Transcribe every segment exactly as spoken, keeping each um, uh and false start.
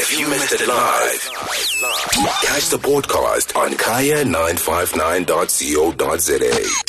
If you missed it live, catch the podcast on kaya nine five nine dot co dot za.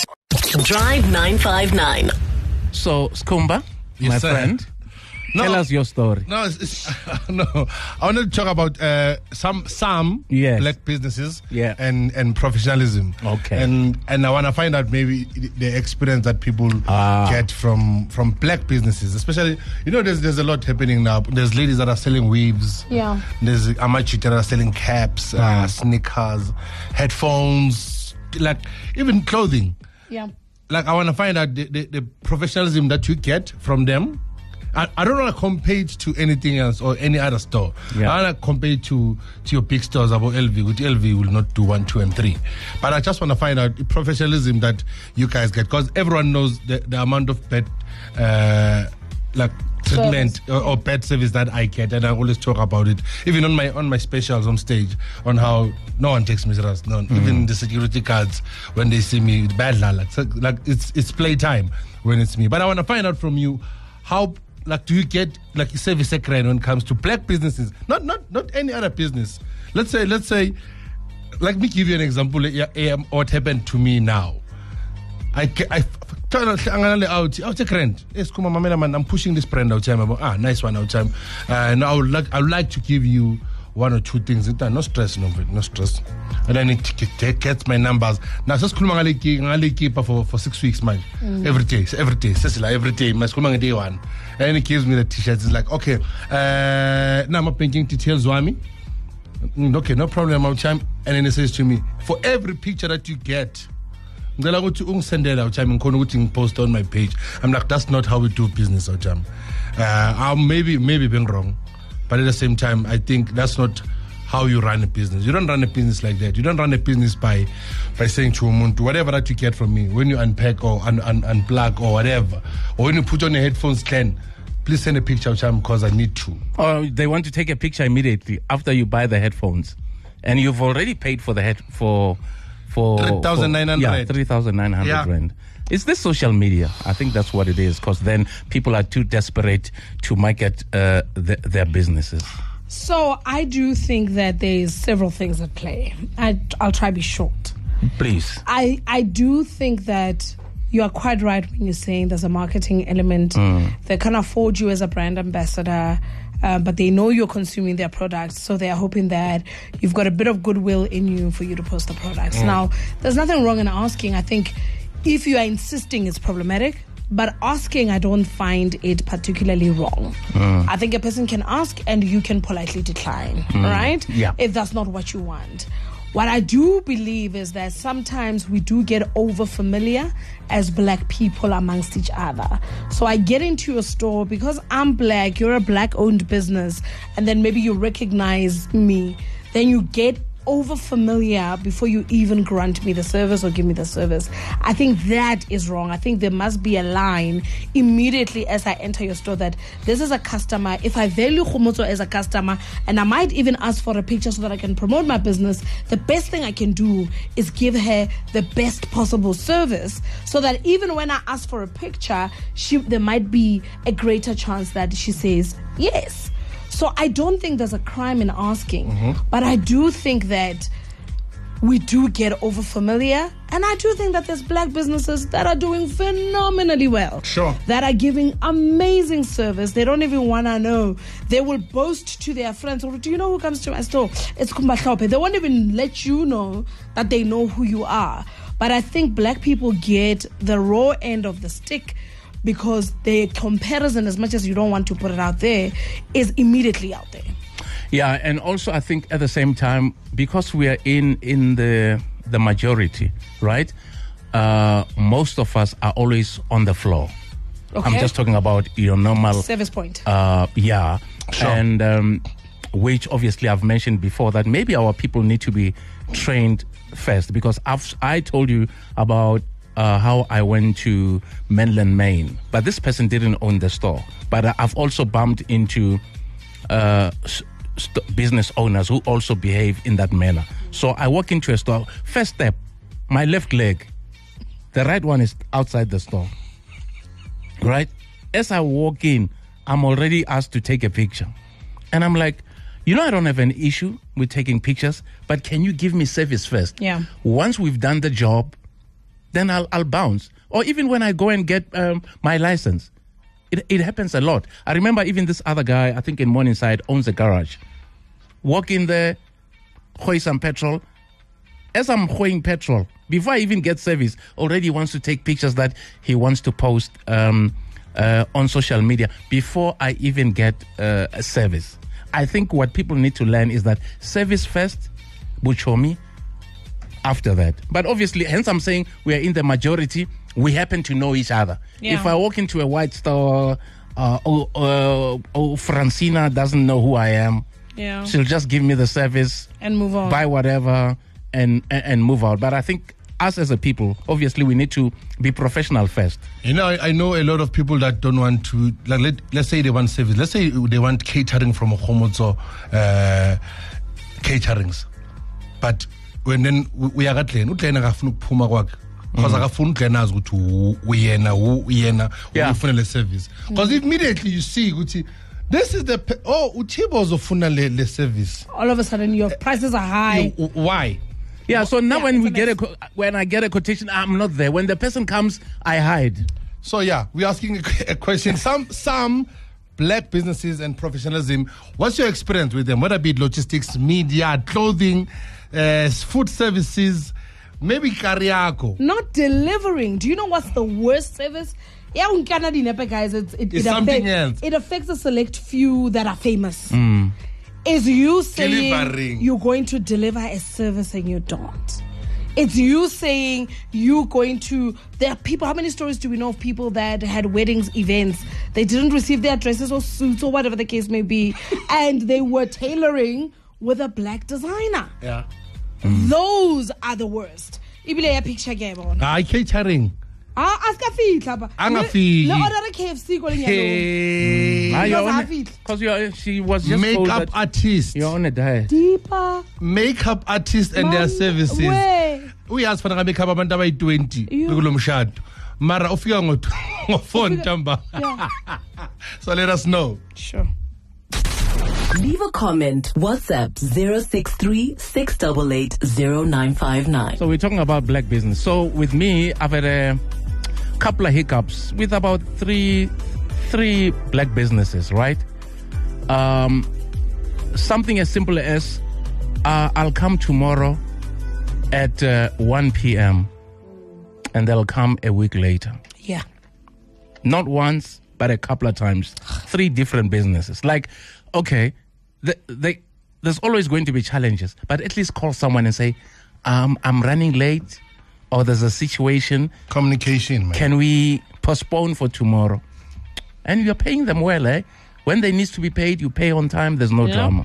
Drive nine five nine. So, Skumba, Yes, my sir. friend, No. tell us your story. No, it's, it's, no. I wanted to talk about uh, some some Yes. black businesses Yeah. and, and professionalism. Okay. And and I want to find out maybe the experience that people Ah. get from from black businesses, especially you know there's there's a lot happening now. There's ladies that are selling weaves. Yeah. There's Amachi that are selling caps, Ah. uh, sneakers, headphones, like even clothing. Yeah. Like I want to find out the, the, the professionalism that you get from them. I, I don't want to compare it to anything else or any other store. Yeah. I want to compare it to, to your big stores about L V, which L V will not do one, two, and three. But I just want to find out the professionalism that you guys get, because everyone knows the, the amount of bad, uh, like treatment or, or bad service that I get, and I always talk about it, even on my on my specials on stage, on how no one takes me serious. No, Mm. even the security guards when they see me, bad like, so, like it's it's playtime when it's me. But I want to find out from you how. Like, do you get like a service secret when it comes to black businesses? Not, not, not any other business. Let's say, let's say, let me give you an example. Yeah, yeah, what happened to me now? I, I, I out. Out a brand. Yes, come on, man. I'm pushing this brand out time. Ah, nice one out time. And I would like, I would like to give you one or two things. No stress, no, no stress. And I need to get my numbers. Now, just come on, keep for for six weeks, man. Every day, every day, Cecilia, every day. My school man day one, and he gives me the t-shirts. It's like, okay, uh, now I'm painting details, Wami. Okay, no problem, out time. And then he says to me, for every picture that you get, ngicela ukuthi ungisendele awuthami ngikhona ukuthi ngipost on my page. I'm like, that's not how we do business awuthami. Uh, uh, maybe maybe being wrong, but at the same time I think that's not how you run a business. You don't run a business like that. You don't run a business by by saying to umuntu whatever that you get from me when you unpack or un, un, unplug or whatever, or when you put on your headphones, Ken, please send a picture awuthami because I need to. Or they want to take a picture immediately after you buy the headphones, and you've already paid for the head for for three thousand nine hundred. Yeah, three thousand nine hundred Yeah. rand. Is this social media? I think that's what it is, because then people are too desperate to market uh, the, their businesses. So I do think that there's several things at play. I, I'll try to be short. Please. I, I do think that you are quite right when you're saying there's a marketing element. They can afford you as a brand ambassador, uh, but they know you're consuming their products, so they are hoping that you've got a bit of goodwill in you for you to post the products. Now, there's nothing wrong in asking. I think if you are insisting, it's problematic. But asking, I don't find it particularly wrong. I think a person can ask and you can politely decline, right? Yeah. If that's not what you want. What I do believe is that sometimes we do get over familiar as black people amongst each other. So I get into your store because I'm black, you're a black owned business, and then maybe you recognize me. Then you get over familiar before you even grant me the service or give me the service. I think that is wrong. I think there must be a line immediately as I enter your store that this is a customer. If I value Khomotso as a customer, and I might even ask for a picture so that I can promote my business, the best thing I can do is give her the best possible service so that even when I ask for a picture, she there might be a greater chance that she says yes. So I don't think there's a crime in asking, but I do think that we do get over familiar, and I do think that there's black businesses that are doing phenomenally well. Sure. That are giving amazing service. They don't even want to know. They will boast to their friends, or do you know who comes to my store? It's Kumba Hlophe. They won't even let you know that they know who you are. But I think black people get the raw end of the stick, because the comparison, as much as you don't want to put it out there, is immediately out there. Yeah, and also I think at the same time, because we are in in the the majority, right? Uh, most of us are always on the floor. Okay. I'm just talking about your normal Service point. Uh, yeah, Sure. and um, which obviously I've mentioned before that maybe our people need to be trained first, because I've I told you about uh, how I went to Menlyn, Maine, but this person didn't own the store. But I've also bumped into uh, st- business owners who also behave in that manner. So I walk into a store. First step, my left leg, the right one is outside the store. Right? As I walk in, I'm already asked to take a picture. And I'm like, You know, I don't have an issue with taking pictures, but can you give me service first? Yeah. Once we've done the job, then I'll, I'll bounce. Or even when I go and get um, my license. It, it happens a lot. I remember even this other guy, I think in Morningside, owns a garage. Walk in there, hoy some petrol. As I'm hoying petrol, before I even get service, already wants to take pictures that he wants to post um, uh, on social media before I even get uh, a service. I think what people need to learn is that service first, Buchomi, after that. But obviously, hence I'm saying we are in the majority. We happen to know each other. Yeah. If I walk into a white store, uh, oh, uh, oh, Francina doesn't know who I am. Yeah. She'll just give me the service, And move on. buy whatever, and, and and move out. But I think us as a people, obviously, we need to be professional first. You know, I, I know a lot of people that don't want to, like, let, let's say they want service. Let's say they want catering from a Homotso uh, caterings. But when then we are at Len, Utlen Rafunu Puma work. Because I have to go to Uyena, Uyena, Yeah. Uyena service. Because immediately you see, Uti, this is the, pe- oh, Utibo's of le service. All of a sudden, your prices are high. You- Why? Yeah. So now Yeah, when it's we a get a mess. co- when I get a quotation, I'm not there. When the person comes, I hide. So yeah, we're asking a, a question. Some some black businesses and professionalism. What's your experience with them? Whether it be logistics, media, clothing, uh, food services, maybe Kariako. Not delivering. Do you know what's the worst service? Yeah, in Canada, guys, it's, it, It's it something affects, else. It affects a select few that are famous. Is you saying Delivering. you're going to deliver a service and you don't. It's you saying you're going to. There are people. How many stories do we know of people that had weddings, events? They didn't receive their dresses or suits or whatever the case may be, and they were tailoring with a black designer. Yeah. Those are the worst. Ibile ya picture ke bona. Ah, catering. Ah, aska fitla ba. A nga fihli. Le order K F C ko lenyalo. Hey. Ah, you're Because on I a- feel- 'cause you're- she was just told Makeup that artists. you're on a diet. Deeper. Makeup artists and their Man, services. way. We asked for the makeup abantu abayi twenty You- kulo mshado. Mara ufika ngo ngo phone tamba. Yeah. So let us know. Sure. Leave a comment. WhatsApp zero six three, six eight eight, zero nine five nine. So we're talking about black business. So with me, I've had a couple of hiccups with about three three black businesses, right? Um, something as simple as uh, I'll come tomorrow at uh, one p.m. and they'll come a week later. Yeah. Not once, but a couple of times. Three different businesses. Like, okay, the, they, there's always going to be challenges, but at least call someone and say, um, I'm running late, or there's a situation. Communication, man. Can we postpone for tomorrow? And you're paying them well, eh? When they need to be paid, you pay on time. There's no Yeah. drama.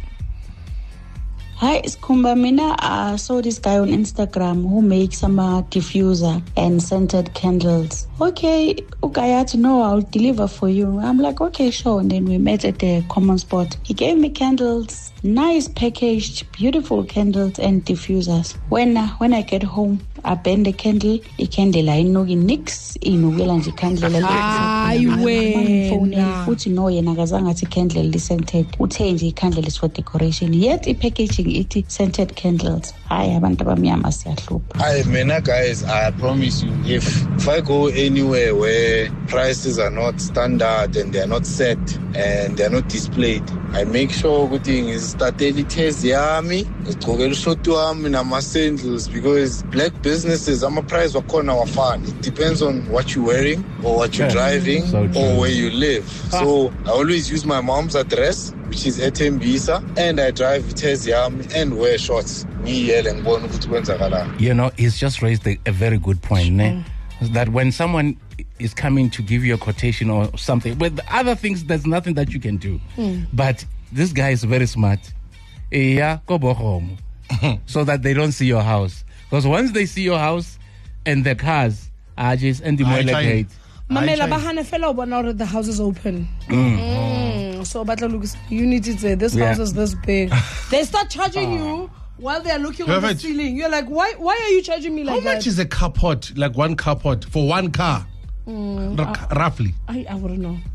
Hi, Skumba. Mina, I saw this guy on Instagram who makes some uh, diffuser and scented candles. Okay, okay, I had to know I'll deliver for you. I'm like, okay, sure. And then we met at the common spot. He gave me candles, nice packaged, beautiful candles and diffusers. When uh, when I get home, I burn the candle. The candle I know in nix in nje candle. Hayi wena. Futhi no yena akazange athi candle li scented. Uthe nje candle is for decoration. Yet I packaging it scented candles. Hayi abantu abamnyama siyahlupha. Hi, Mena guys, I promise you, if, if I go anywhere where prices are not standard and they are not set and they are not displayed, I make sure ukuthi ngizistatele itezi yami, ngigqokele ushoti wami nama-sandals, because black businesses, ama-price wakhona wafani. It depends on what you're wearing or what you're Yeah. driving So true. or where you live. So I always use my mom's address, which is Etembisa, and I drive itezi yami and wear shorts. Ngiyele ngibone ukuthi kwenzakalani. You know, he's just raised a, a very good point, ne? That when someone is coming to give you a quotation or something, with other things, there's nothing that you can do. But this guy is very smart. Yeah, go back home. So that they don't see your house. Because once they see your house and the cars, are just and the I try- gate. Mamela I try- bahane fela ubona that the house is open. Mm. So batla Lucas, you need to say this Yeah. house is this big. They start charging you while they are looking on the Perfect. ceiling. You're like, why why are you charging me How like that? much is a carport, like one carport for one car? R- roughly. I, I wouldn't know.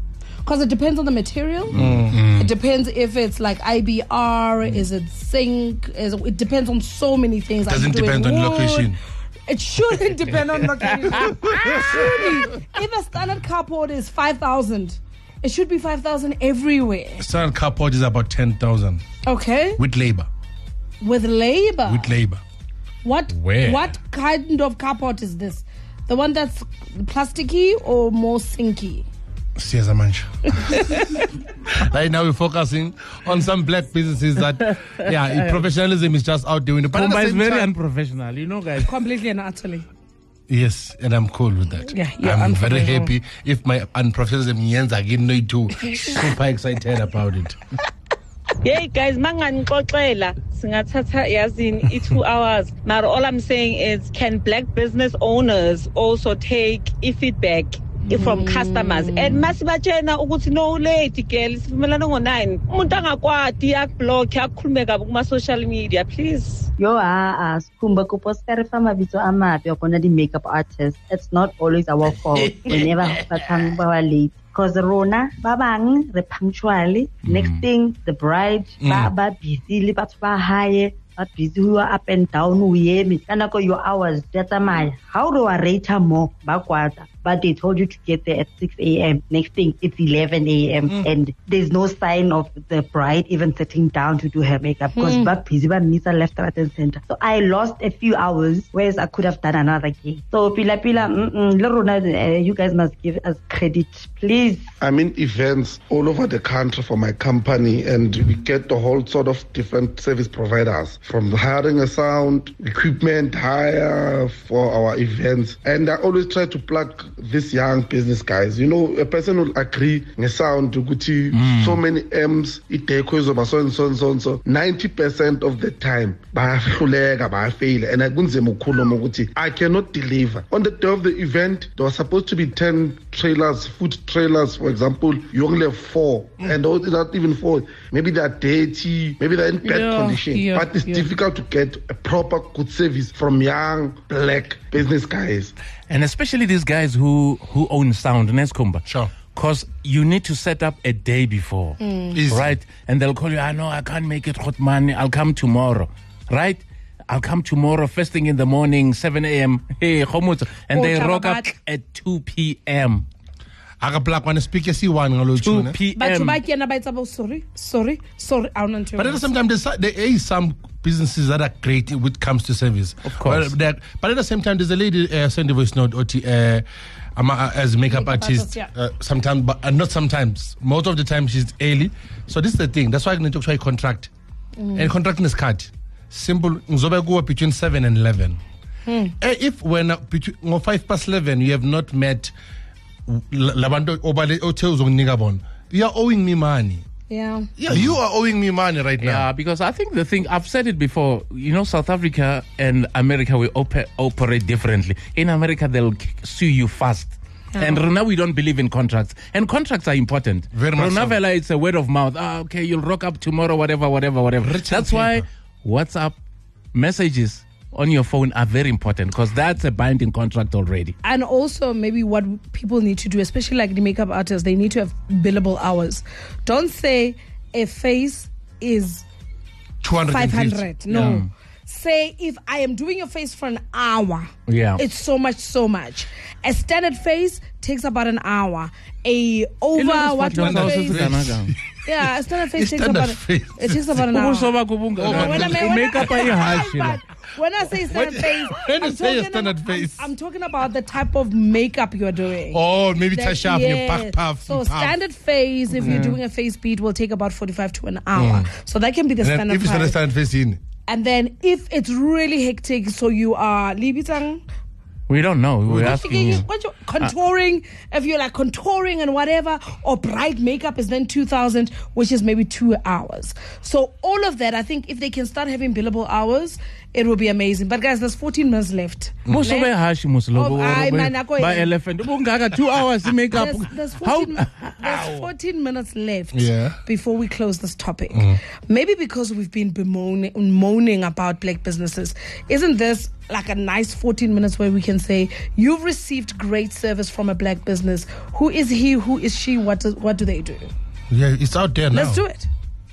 Because it depends on the material. Mm. It depends if it's like I B R, is it zinc? Is it, it depends on so many things. Doesn't Are you doing depend on wood? location. It shouldn't depend on location. Surely, if a standard carport is five thousand, it should be five thousand everywhere. Standard carport is about ten thousand Okay, with labor. with labor. With labor. What Where? what kind of carport is this? The one that's plasticky or more sinky? Siyaza manje. Right now we're focusing on some black businesses that, yeah, professionalism is just out doing it. But at the Kumba is same very time- unprofessional, you know, guys. Completely and utterly. Yes, and I'm cool with that. Yeah, you're I'm very unprofessional. happy if my unprofessionalism ends again. No, too super excited about it. Hey guys, manganixoxela singathatha yazini i two hours. But all I'm saying is, can black business owners also take i feedback from customers? And masibachena ukuthi no lady girl sivumelana ngo nine. Umuntu angakwadi akblock akhulume kabi kuma social media, please. Yo, ah, ah, Skumba kuposta fama mabitso a mabe gona di makeup artists. It's not always our fault whenever ba come ba wa late. Because rona ba bang re punctually. Next thing, the bride ba ba busy le batho ba haye ba busy who are up and down o yeme kana ko your hours data maya. How do I rate her more ba kwata? But they told you to get there at six a.m. Next thing, it's eleven a.m. Mm. And there's no sign of the bride even sitting down to do her makeup because mm. but busy, but Nisa left, right, and center. So I lost a few hours, whereas I could have done another game. So Pila Pila, uh, you guys must give us credit, please. I'm in events all over the country for my company, and we get the whole sort of different service providers, from hiring a sound, equipment hire for our events. And I always try to plug these young business guys. You know, a person will agree in sound to Gucci, mm. so many M's, it takes over so and so and so and so. ninety percent of the time, I fail. And I cannot deliver. On the day of the event, there was supposed to be ten trailers, food trailers, for example. You only have four. Mm. And not even four. Maybe they're dirty, maybe they're in bad yeah, condition. Yeah, but it's yeah. difficult to get a proper good service from young black business guys. And especially these guys who, who own sound, Neskumba. Sure. Because you need to set up a day before, Mm. right? And they'll call you, I know I can't make it, Khotman, I'll come tomorrow, right? I'll come tomorrow, first thing in the morning, seven a.m. Hey, Khomutso. And Oh, they rock up Chababat. at two p.m. Aka black one speak si one ngalo two tune. But p.m. ba kena ba etsa bo sorry, sorry, sorry. I don't know. But at the same time, there's, there is some businesses that are great when it comes to service. Of course. But, that- but at the same time, there's a lady uh, send a voice note O T, uh, I'm a, as a makeup, Makeup artist. artist, yeah. uh, sometimes, but uh, not sometimes. Most of the time, she's early. So this is the thing. That's why I'm going to try contract. And contracting is cut. Simple. Nzobe go between seven and eleven. Hmm. Uh, if when uh, between uh, five past eleven, you have not met Labando Obale Hotels on Nigabon, you are owing me money. Yeah. Yeah, you are owing me money right now. Yeah, because I think the thing, I've said it before, you know, South Africa and America, we op- operate differently. In America, they'll k- sue you fast. Yeah. And Rona, we don't believe in contracts. And contracts are important. Very much so. Rona, it's a word of mouth. Ah, okay, you'll rock up tomorrow, whatever, whatever, whatever. Written That's why paper. WhatsApp messages on your phone are very important because that's a binding contract already. And also maybe what people need to do, especially like the makeup artists, they need to have billable hours. Don't say a face is two hundred five fifty. hundred. No. Yeah. Say if I am doing your face for an hour, Yeah. it's so much, so much. A standard face takes about an hour. A over what standard face? face. Yeah, a standard face A takes standard about face. it takes about an hour. Ubusoba kubunga- No, when I- when I- Makeup are harsh, you know. But when I say standard When- face, when you I'm say a talking standard about, face. I'm, I'm talking about the type of makeup you're doing. Oh, maybe That- touch up, you yes. puff, puff. So puff. standard face, if you're doing a face beat, will take about forty-five to an hour. So that can be the And then standard if it's not a price. standard face in. And then if it's really hectic, so you are libitang, We don't know. We're asking you. what you contouring, if you're like contouring and whatever, or bright makeup is then two thousand, which is maybe two hours. So all of that, I think if they can start having billable hours, it will be amazing. But guys, there's fourteen minutes left. Muso be harsh, Muslo. Oh, aye, man, ako By yun. elephant. Ubungaga, two hours to make up. There's, there's, How? fourteen, there's fourteen minutes left Yeah. before we close this topic. Maybe because we've been bemoaning, moaning about black businesses, isn't this like a nice fourteen minutes where we can say, you've received great service from a black business. Who is he? Who is she? What do, what do they do? Yeah, it's out there now. Let's do it.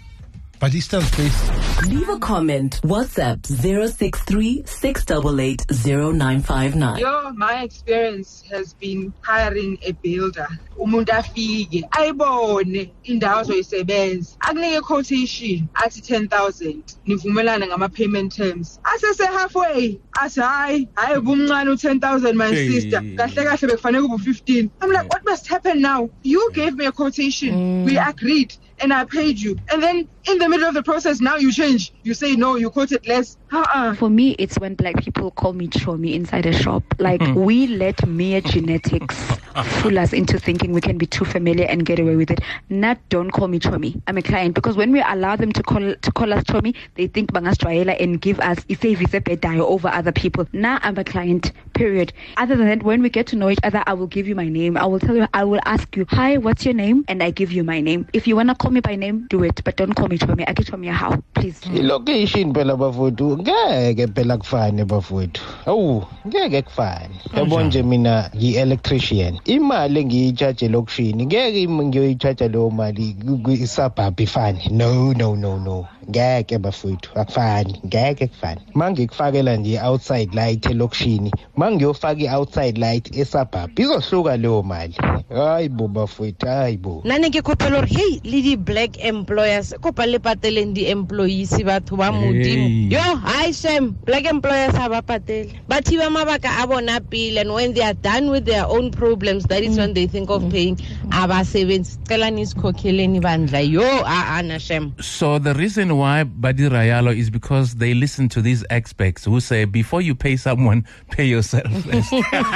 But Eastern Space. Leave a comment. WhatsApp zero six three, six eight eight, zero nine five nine. Yo, my experience has been hiring a builder. Umuntu afike ayibone indawo ozoyisebenza akunike quotation athi ten thousand nivumelana ngama payment terms asese halfway athi hayi hayi bumncane u ten thousand my Hey. sister kahle kahle bekufanele kube fifteen. I'm like, what must happen now? You gave me a quotation, we agreed, and I paid you, and then in the middle of the process now you change, you say no, you quoted less. Uh-uh. For me, it's when black people call me Chomi inside a shop. Like, we let mere genetics fool us into thinking we can be too familiar and get away with it. Not, don't call me Chomi. I'm a client. Because when we allow them to call to call us Chomi, they think Bangas Joela and give us Ife over other people. Now I'm a client, period. Other than that, when we get to know each other, I will give you my name. I will tell you, I will ask you, hi, what's your name? And I give you my name. If you want to call me by name, do it. But don't call me Chomi. I get Chomi how, please. Location phela bafowethu ngeke phela kufane bafowethu awu ngeke kufane yabo nje mina yi-electrician imali engiyicharge lokushini ngeke ngiyoyicharge leyo mali kwi-suburb ifane no no no no ngeke bafowethu akufani ngeke kufane mangikufakela nje outside light elokushini mangiyofaka i-outside light e-suburb izohluka leyo mali hayi bo bafowethu hayi bo nane ke kopela hore hey le di black employers kopa le pateleng di employees batho ba modimo yo hi Sam black employers ha ba patele ba thiba mabaka a bona pele, and when they are done with their own problems, that is when they think of paying abasebenzi celani isikhokheleni bandla yo a ana Sam. So the reason why Badi Rayalo is because they listen to these experts who say before you pay someone, pay yourself first.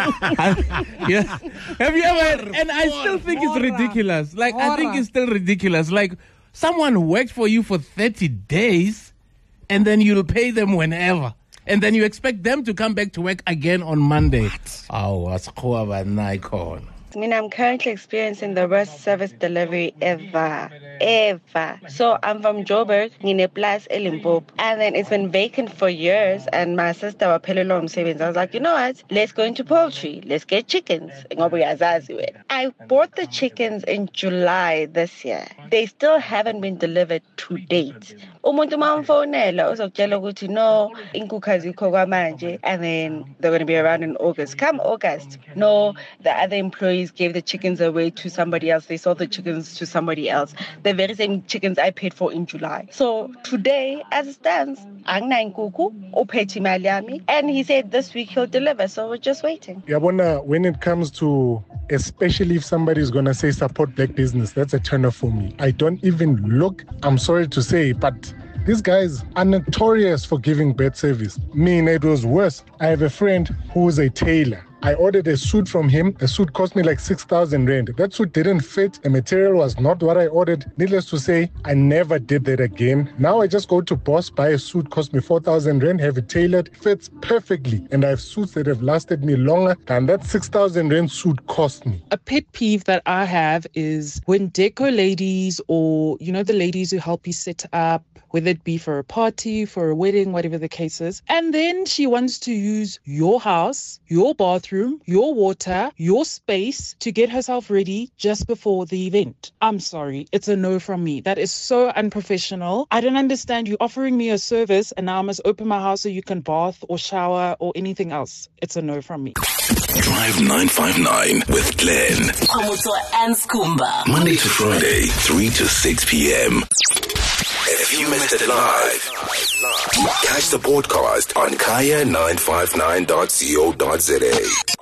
Yeah. Have you ever? And I still think it's ridiculous. Like I think it's still ridiculous. Like someone worked for you for thirty days, and then you'll pay them whenever. And then you expect them to come back to work again on Monday. Oh, what's cool Nikon? I mean, I'm currently experiencing the worst service delivery ever, ever. So I'm from Joburg, in a place Limpopo, and then it's been vacant for years. And my sister was pelelom savings. I was like, you know what? Let's go into poultry. Let's get chickens. I bought the chickens in July this year. They still haven't been delivered to date. Umuntu mamfonela uzokutshela ukuthi no inkukhu azikho kwamanje, and then they're going to be around in August. Come August, no, the other employees gave the chickens away to somebody else. They sold the chickens to somebody else. The very same chickens I paid for in July. So today, as it stands, angina inkukhu uphethe imali yami, and he said this week he'll deliver. So we're just waiting. Yabona, when it comes to, especially if somebody is going to say support black business, that's a turn off for me. I don't even look, I'm sorry to say, but these guys are notorious for giving bad service. Me, it was worse. I have a friend who is a tailor. I ordered a suit from him. The suit cost me like six thousand rand. That suit didn't fit. The material was not what I ordered. Needless to say, I never did that again. Now I just go to Boss, buy a suit, cost me four thousand rand, have it tailored, fits perfectly. And I have suits that have lasted me longer than that six thousand rand suit cost me. A pet peeve that I have is when deco ladies, or, you know, the ladies who help you set up, whether it be for a party, for a wedding, whatever the case is, and then she wants to use your house, your bathroom, your water, your space to get herself ready just before the event. I'm sorry, it's a no from me. That is so unprofessional. I don't understand you offering me a service and now I must open my house so you can bath or shower or anything else. It's a no from me. Drive nine five nine with Glenn. and Skumba. Monday to Friday, three to six p.m. If you missed it live, catch the podcast on kaya nine five nine dot co dot za.